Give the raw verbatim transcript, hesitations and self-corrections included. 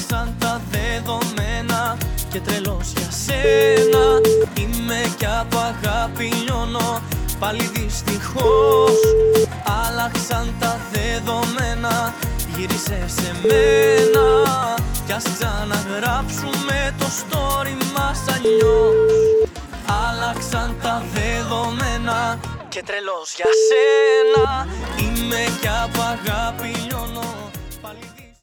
Άλλαξαν τα δεδομένα και τρελός για σένα. Είμαι κι από αγάπη λιώνω πάλι δυστυχώς. Άλλαξαν τα δεδομένα, γύρισε σε μένα. Κι ας ξαναγράψουμε το story μας αλλιώς. Άλλαξαν τα δεδομένα και τρελός για σένα. Είμαι κι από αγάπη λιώνω πάλι.